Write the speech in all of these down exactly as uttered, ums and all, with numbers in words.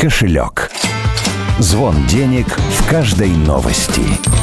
кошелек. Звон денег в каждой новости.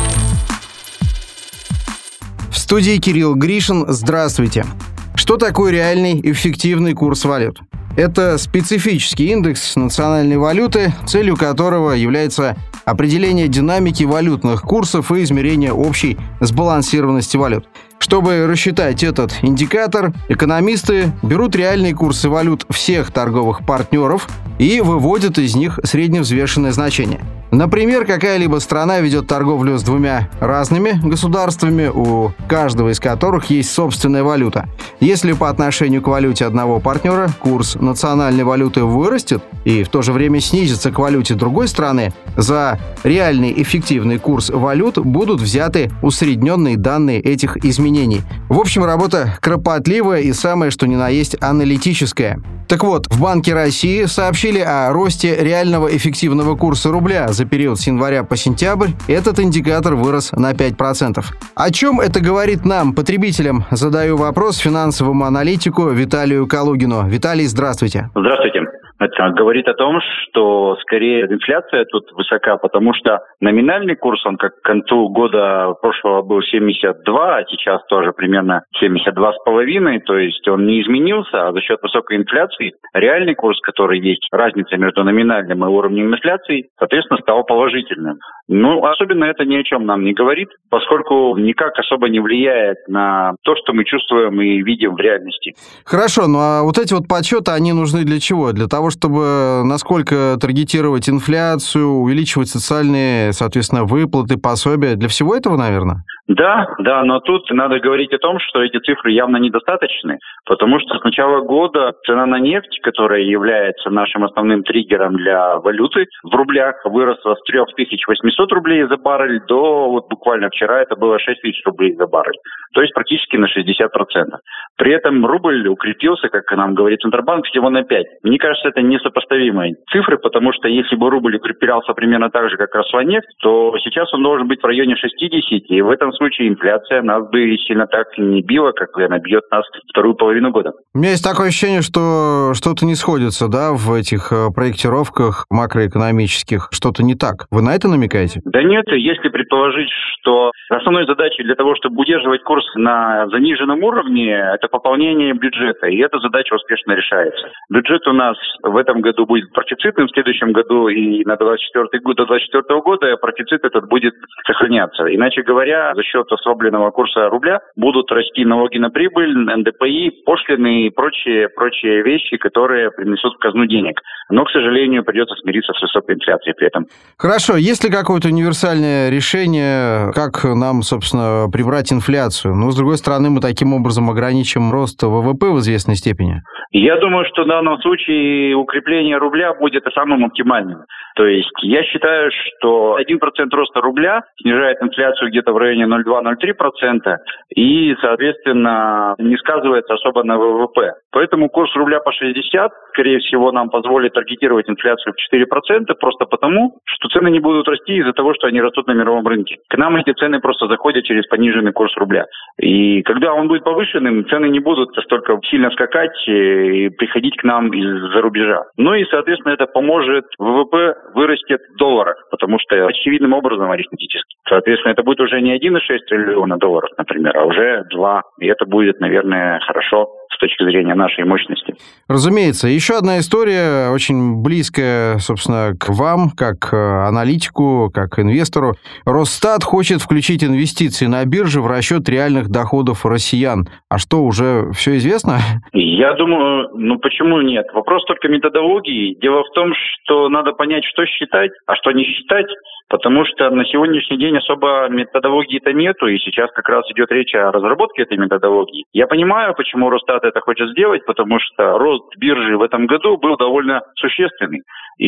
В студии Кирилл Гришин. Здравствуйте. Что такое реальный эффективный курс валют? Это специфический индекс национальной валюты, целью которого является определение динамики валютных курсов и измерение общей сбалансированности валют. Чтобы рассчитать этот индикатор, экономисты берут реальные курсы валют всех торговых партнеров и выводят из них средневзвешенное значение. Например, какая-либо страна ведет торговлю с двумя разными государствами, у каждого из которых есть собственная валюта. Если по отношению к валюте одного партнера курс национальной валюты вырастет и в то же время снизится к валюте другой страны, за реальный эффективный курс валют будут взяты усредненные данные этих изменений. В общем, работа кропотливая и самое что ни на есть аналитическая. Так вот, в Банке России сообщили о росте реального эффективного курса рубля за период с января по сентябрь. Этот индикатор вырос на пять процентов. О чем это говорит нам, потребителям? Задаю вопрос финансовому аналитику Виталию Калугину. Виталий, здравствуйте. Здравствуйте. Это говорит о том, что скорее инфляция тут высока, потому что номинальный курс, он как к концу года прошлого был семьдесят два, а сейчас тоже примерно семьдесят два с половиной, то есть он не изменился, а за счет высокой инфляции реальный курс, который есть, разница между номинальным и уровнем инфляции, соответственно, стал положительным. Ну, особенно это ни о чем нам не говорит, поскольку никак особо не влияет на то, что мы чувствуем и видим в реальности. Хорошо, ну а вот эти вот подсчеты, они нужны для чего? Для того, чтобы насколько таргетировать инфляцию, увеличивать социальные, соответственно, выплаты, пособия. Для всего этого, наверное? Да, да, но тут надо говорить о том, что эти цифры явно недостаточны, потому что с начала года цена на нефть, которая является нашим основным триггером для валюты, в рублях выросла с три тысячи восемьсот рублей за баррель до вот буквально вчера это было шесть тысяч рублей за баррель, то есть практически на шестьдесят процентов. При этом рубль укрепился, как нам говорит Центробанк, всего на пять. Мне кажется, это несопоставимые цифры, потому что если бы рубль укреплялся примерно так же, как росла нефть, то сейчас он должен быть в районе шестидесяти, и в этом случае инфляция нас бы сильно так не била, как она бьет нас вторую половину года. У меня есть такое ощущение, что что-то не сходится, да, в этих проектировках макроэкономических, что-то не так. Вы на это намекаете? Да нет, если предположить, что основной задачей для того, чтобы удерживать курс на заниженном уровне, это пополнение бюджета, и эта задача успешно решается. Бюджет у нас в этом году будет профицитным, в следующем году и на двадцать четвёртый год, до двадцать четвёртого года профицит этот будет сохраняться. Иначе говоря, за счет ослабленного курса рубля будут расти налоги на прибыль, эн дэ пэ и, пошлины и прочие, прочие вещи, которые принесут в казну денег. Но, к сожалению, придется смириться с высокой инфляцией при этом. Хорошо. Есть ли какое-то универсальное решение, как нам, собственно, прибрать инфляцию? Но, с другой стороны, мы таким образом ограничим рост вэ вэ пэ в известной степени. Я думаю, что в данном случае укрепление рубля будет самым оптимальным. То есть я считаю, что один процент роста рубля снижает инфляцию где-то в районе ноль целых два - ноль целых три процента и, соответственно, не сказывается особо на вэ вэ пэ. Поэтому курс рубля по шестьдесят, скорее всего, нам позволит таргетировать инфляцию в четыре процента просто потому, что цены не будут расти из-за того, что они растут на мировом рынке. К нам эти цены просто заходят через пониженный курс рубля. И когда он будет повышенным, цены не будут настолько сильно скакать и приходить к нам из-за рубежа. Ну и, соответственно, это поможет вэ вэ пэ вырастет в долларах, потому что очевидным образом арифметически. Соответственно, это будет уже не один целых шесть десятых триллиона долларов, например, а уже два. И это будет, наверное, хорошо с точки зрения нашей мощности. Разумеется. Еще одна история, очень близкая, собственно, к вам, как аналитику, как инвестору. Росстат хочет включить инвестиции на бирже в расчет реальных доходов россиян. А что, уже все известно? Я думаю, ну почему нет? Вопрос только методологии. Дело в том, что надо понять, что считать, а что не считать, потому что на сегодняшний день особо методологии-то нету, и сейчас как раз идет речь о разработке этой методологии. Я понимаю, почему Росстат это хочет сделать, потому что рост биржи в этом году был довольно существенный.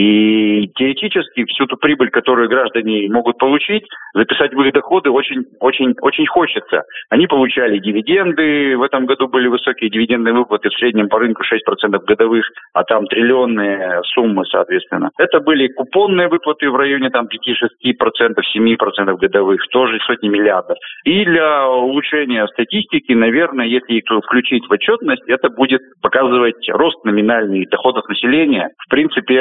И теоретически всю ту прибыль, которую граждане могут получить, записать в их доходы очень, очень, очень хочется. Они получали дивиденды, в этом году были высокие дивидендные выплаты, в среднем по рынку шесть процентов годовых, а там триллионные суммы, соответственно. Это были купонные выплаты в районе там пять-шесть процентов, семь процентов годовых, тоже сотни миллиардов. И для улучшения статистики, наверное, если их включить в отчетность, это будет показывать рост номинальных доходов населения. В принципе, это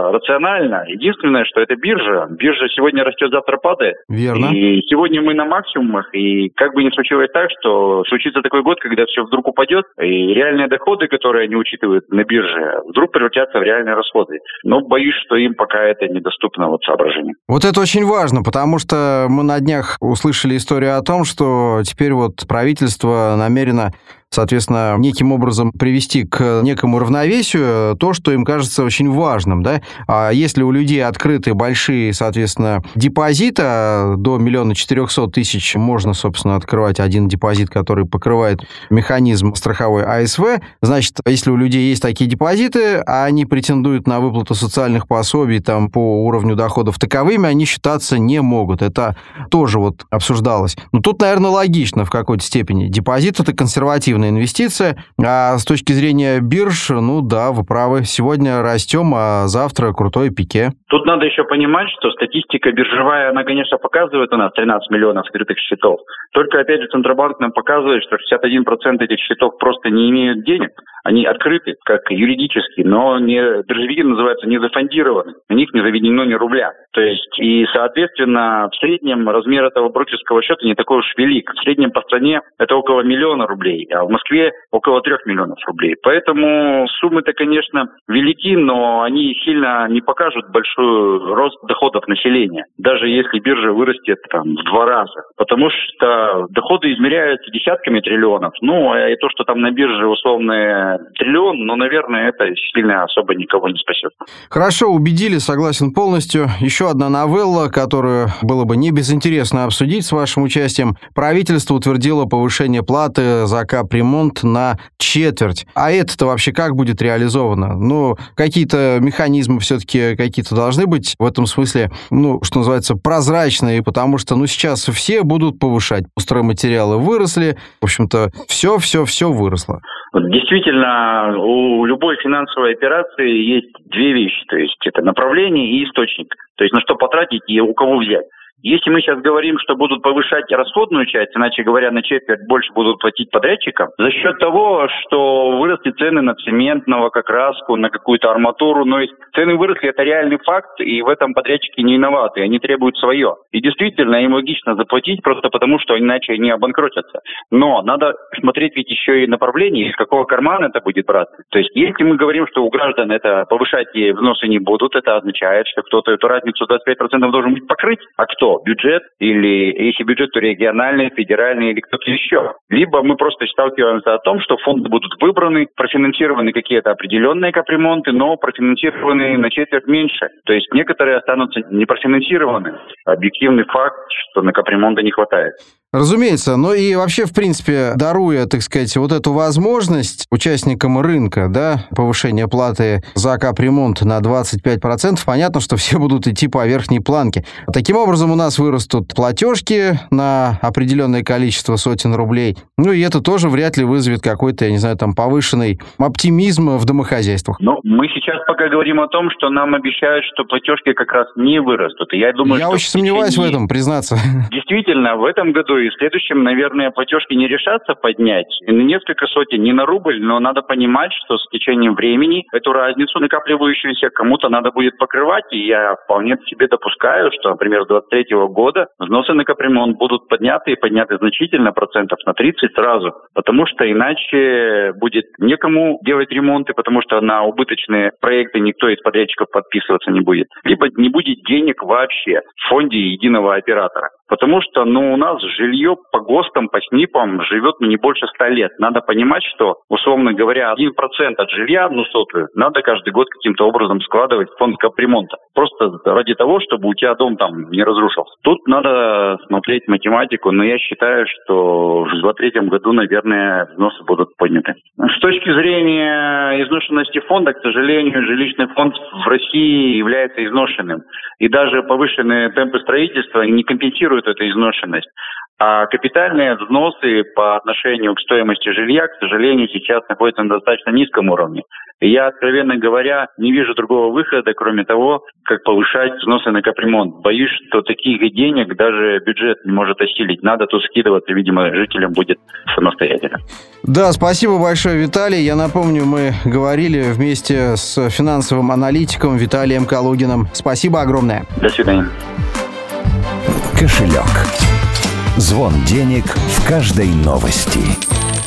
рационально. Единственное, что это биржа. Биржа сегодня растет, завтра падает. Верно. И сегодня мы на максимумах, и как бы ни случилось так, что случится такой год, когда все вдруг упадет, и реальные доходы, которые они учитывают на бирже, вдруг превратятся в реальные расходы. Но боюсь, что им пока это недоступно вот соображение. Вот это очень важно, потому что мы на днях услышали историю о том, что теперь вот правительство намерено, соответственно, неким образом привести к некому равновесию то, что им кажется очень важным, да. А если у людей открыты большие, соответственно, депозиты, до миллиона четырехсот тысяч можно, собственно, открывать один депозит, который покрывает механизм страховой А Эс В, значит, если у людей есть такие депозиты, а они претендуют на выплату социальных пособий там по уровню доходов, таковыми они считаться не могут. Это тоже вот обсуждалось. Но тут, наверное, логично в какой-то степени. Депозит — это консервативный инвестиция, а с точки зрения бирж, ну да, вы правы, сегодня растем, а завтра крутое пике. Тут надо еще понимать, что статистика биржевая, она, конечно, показывает у нас тринадцать миллионов скрытых счетов. Только, опять же, Центробанк нам показывает, что шестьдесят один процент этих счетов просто не имеют денег. Они открыты, как юридически, но не, биржевики называются не зафондированы. На них не заведено ни рубля. То есть, и, соответственно, в среднем размер этого брокерского счета не такой уж велик. В среднем по стране это около миллиона рублей, а в Москве около трех миллионов рублей. Поэтому суммы-то, конечно, велики, но они сильно не покажут большой рост доходов населения, даже если биржа вырастет там в два раза. Потому что доходы измеряются десятками триллионов. Ну, и то, что там на бирже условно триллион, ну, наверное, это сильно особо никого не спасет. Хорошо, убедили, согласен полностью. Еще одна новелла, которую было бы не безинтересно обсудить с вашим участием. Правительство утвердило повышение платы за капремонт на четверть. А это-то вообще как будет реализовано? Ну, какие-то механизмы все-таки какие-то должны быть в этом смысле, ну, что называется, прозрачные, потому что, ну, сейчас все будут повышать. Стройматериалы выросли, в общем-то, все-все-все выросло. Действительно, у любой финансовой операции есть две вещи, то есть это направление и источник, то есть на что потратить и у кого взять. Если мы сейчас говорим, что будут повышать расходную часть, иначе говоря, на четверть больше будут платить подрядчикам, за счет того, что выросли цены на цемент, на лакокраску, на какую-то арматуру, но цены выросли, это реальный факт, и в этом подрядчики не виноваты, они требуют свое. И действительно, им логично заплатить просто потому, что иначе они обанкротятся. Но надо смотреть ведь еще и направление, из какого кармана это будет браться. То есть, если мы говорим, что у граждан это повышать взносы не будут, это означает, что кто-то эту разницу двадцать пять процентов должен быть покрыть, а кто? Бюджет, или если бюджет, то региональный, федеральный или кто-то еще. Либо мы просто сталкиваемся о том, что фонды будут выбраны, профинансированы какие-то определенные капремонты, но профинансированы на четверть меньше. То есть некоторые останутся непрофинансированы. Объективный факт, что на капремонта не хватает. Разумеется, но и вообще, в принципе, даруя, так сказать, вот эту возможность участникам рынка, да, повышения платы за капремонт на двадцать пять процентов, понятно, что все будут идти по верхней планке. Таким образом, у нас вырастут платежки на определенное количество сотен рублей, ну и это тоже вряд ли вызовет какой-то, я не знаю, там, повышенный оптимизм в домохозяйствах. Ну, мы сейчас пока говорим о том, что нам обещают, что платежки как раз не вырастут. И я думаю, я что очень сомневаюсь в этом, признаться. Действительно, в этом году и в следующем, наверное, платежки не решатся поднять. И на несколько сотен, не на рубль, но надо понимать, что с течением времени эту разницу накапливающуюся кому-то надо будет покрывать. И я вполне себе допускаю, что, например, с двадцать третьего года взносы на капремонт будут подняты и подняты значительно, процентов на тридцать сразу. Потому что иначе будет некому делать ремонты, потому что на убыточные проекты никто из подрядчиков подписываться не будет. Либо не будет денег вообще в фонде единого оператора. Потому что, ну, у нас жилье по ГОСТам, по СНИПам живет не больше ста лет. Надо понимать, что, условно говоря, один процент от жилья, одну сотую, надо каждый год каким-то образом складывать в фонд капремонта. Просто ради того, чтобы у тебя дом там не разрушился. Тут надо смотреть математику, но я считаю, что в двадцать третьем году, наверное, взносы будут подняты. С точки зрения изношенности фонда, к сожалению, жилищный фонд в России является изношенным. И даже повышенные темпы строительства не компенсируют эту изношенность. А капитальные взносы по отношению к стоимости жилья, к сожалению, сейчас находятся на достаточно низком уровне. И я, откровенно говоря, не вижу другого выхода, кроме того, как повышать взносы на капремонт. Боюсь, что таких денег даже бюджет не может осилить. Надо тут скидываться, видимо, жителям будет самостоятельно. Да, спасибо большое, Виталий. Я напомню, мы говорили вместе с финансовым аналитиком Виталием Калугиным. Спасибо огромное. До свидания. Кошелек. Звон денег в каждой новости.